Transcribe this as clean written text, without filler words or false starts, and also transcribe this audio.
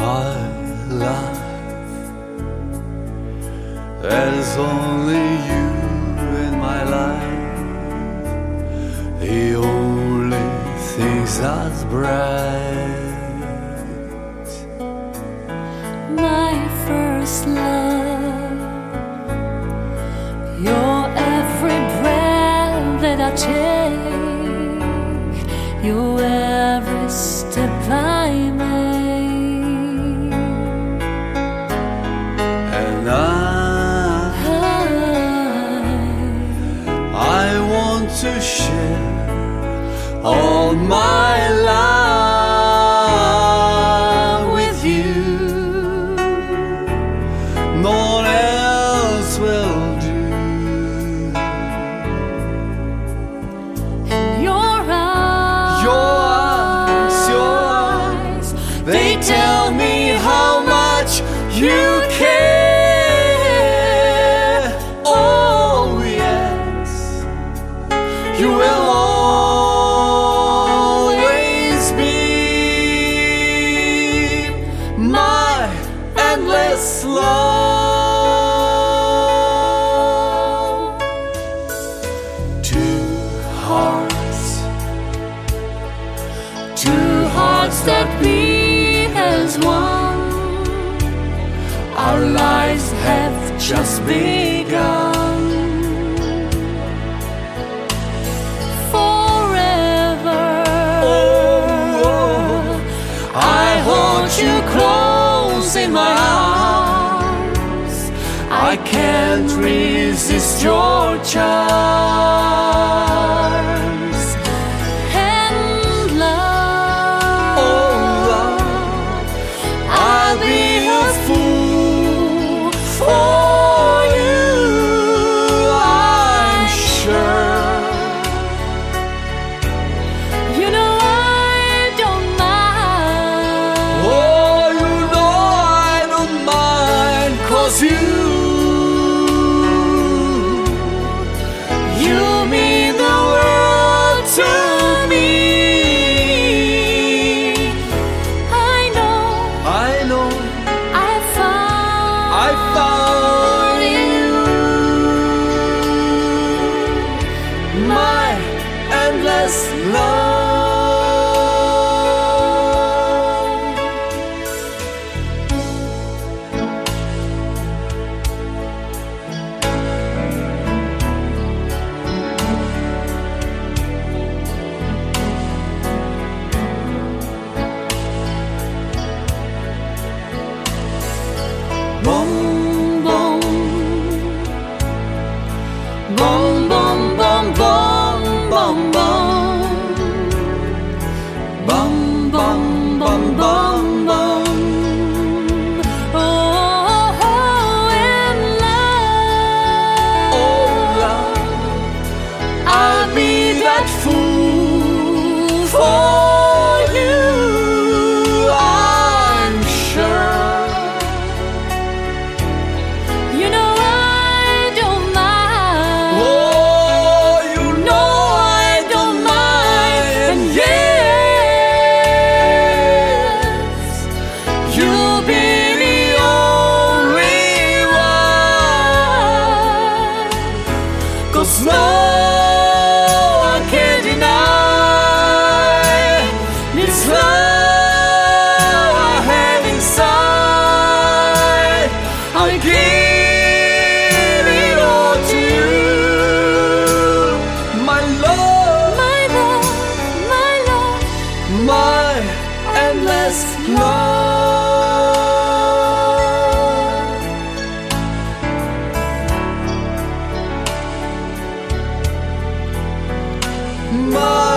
my life. There's only you in my life, the only things that's bright. My first love, your every breath that I take, your every step I make, And I want to share all my love with you. No one else will do. and your eyes, They tell me how much you care. Oh yes, you will always be my endless love. Two hearts that beat as one. Our lives have just begun. Forever, I hold you close in my arms. I can't resist your charms. And love, I'll be a fool for you, I'm sure. You know I don't mind. Oh, you know I don't mind, 'cause you mean the world to me. I know I found you, my endless love. boom, boom, boom, boom, boom, boom, boom, boom, boom, boom, boom, boom. Oh, and love, I'll be that fool for you, I'm sure. You know I don't mind. Oh, you know I don't mind. And yes, you'll be the only one. 'Cause no one can deny this love I have inside. I give it all to you, My love, my love, my love. my endless love. My